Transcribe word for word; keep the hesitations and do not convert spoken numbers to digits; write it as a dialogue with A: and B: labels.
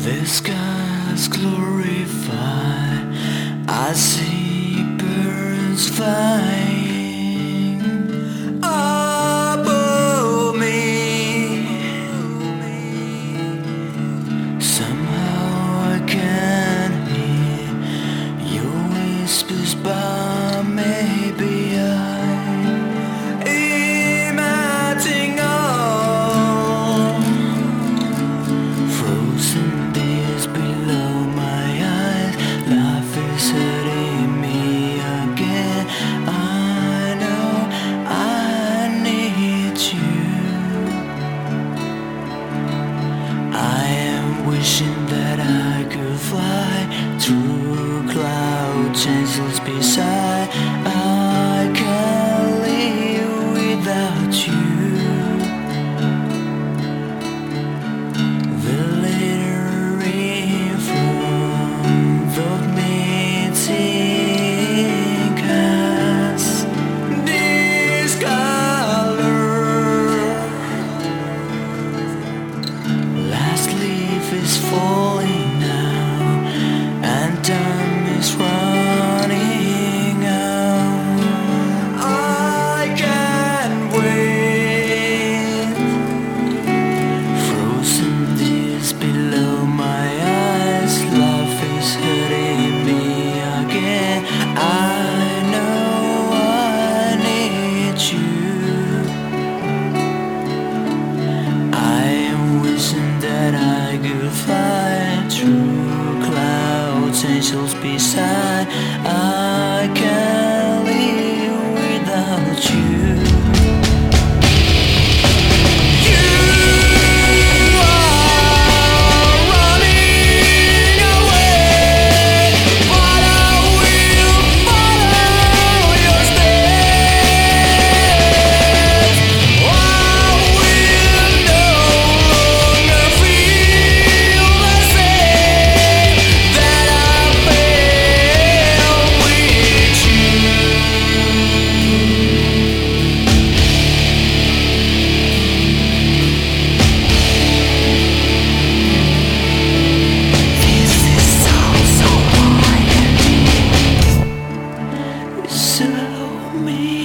A: The skies glorify, I see birds flying above me. Somehow I can hear your whispers, but maybe I imagine all frozen days below my eyes. Life is hurting me again. I know I need you. I am wishing that I could fly through clouds, angels beside. I can't live without you. The lettering front of me has this color. Last leaf is falling now, and time is running out. I can't wait. Frozen tears below my eyes. Love is hurting me again. I know I need you. I am wishing that I could fly through clouds, angels beside. I can't live without you. You are running away, but I will follow your steps. I will no longer feel the same that I felt with you. This is all so I can do. So me.